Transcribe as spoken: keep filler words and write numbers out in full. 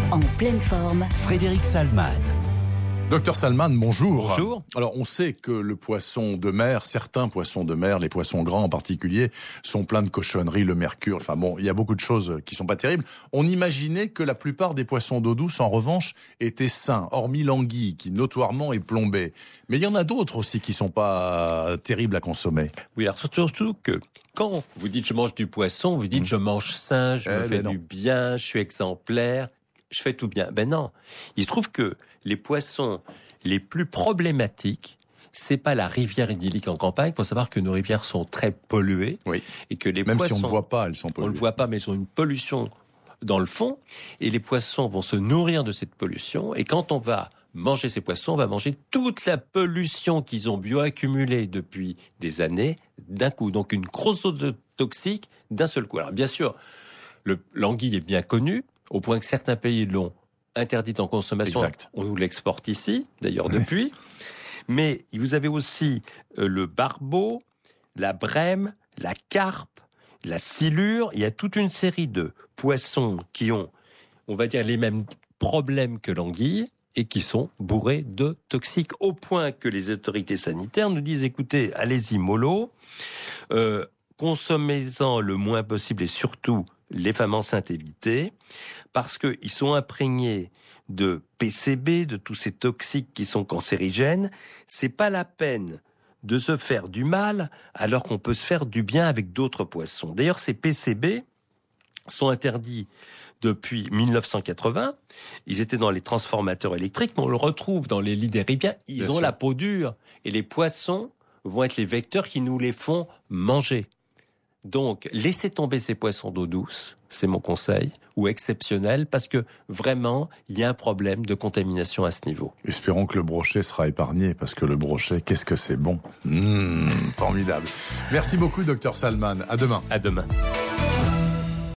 En pleine forme, Frédéric Salman. Docteur Salman, bonjour. Bonjour. Alors, on sait que le poisson de mer, certains poissons de mer, les poissons grands en particulier, sont pleins de cochonneries, le mercure. Enfin bon, il y a beaucoup de choses qui sont pas terribles. On imaginait que la plupart des poissons d'eau douce, en revanche, étaient sains, hormis l'anguille, qui notoirement est plombée. Mais il y en a d'autres aussi qui sont pas terribles à consommer. Oui, alors surtout que quand vous dites je mange du poisson, vous dites je mange sain, je Eh me ben fais non. du bien, je suis exemplaire, je fais tout bien. Ben non. Il se trouve que les poissons les plus problématiques, c'est pas la rivière idyllique en campagne. Il faut savoir que nos rivières sont très polluées. Oui. Et que les Même poissons, si on ne voit pas, elles sont on polluées. ne le voit pas, mais ils ont une pollution dans le fond. Et les poissons vont se nourrir de cette pollution. Et quand on va manger ces poissons, on va manger toute la pollution qu'ils ont bioaccumulée depuis des années d'un coup. Donc une grosse dose toxique d'un seul coup. Alors bien sûr, le, l'anguille est bien connue, au point que certains pays l'ont interdite en consommation. Exact. On nous l'exporte ici, d'ailleurs depuis. Mais vous avez aussi euh, le barbeau, la brème, la carpe, la silure. Il y a toute une série de poissons qui ont, on va dire, les mêmes problèmes que l'anguille et qui sont bourrés de toxiques, au point que les autorités sanitaires nous disent, écoutez, allez-y mollo, euh, consommez-en le moins possible et surtout les femmes enceintes évitées, parce qu'ils sont imprégnés de P C B, de tous ces toxiques qui sont cancérigènes. C'est pas la peine de se faire du mal alors qu'on peut se faire du bien avec d'autres poissons. D'ailleurs, ces P C B sont interdits depuis mille neuf cent quatre-vingts. Ils étaient dans les transformateurs électriques, mais on le retrouve dans les lits des rivières. Ils Bien ont sûr. la peau dure et les poissons vont être les vecteurs qui nous les font manger. Donc, laissez tomber ces poissons d'eau douce, c'est mon conseil, ou exceptionnel, parce que vraiment, il y a un problème de contamination à ce niveau. Espérons que le brochet sera épargné, parce que le brochet, qu'est-ce que c'est bon. Mmh, formidable. Merci beaucoup, docteur Salman. À demain. À demain.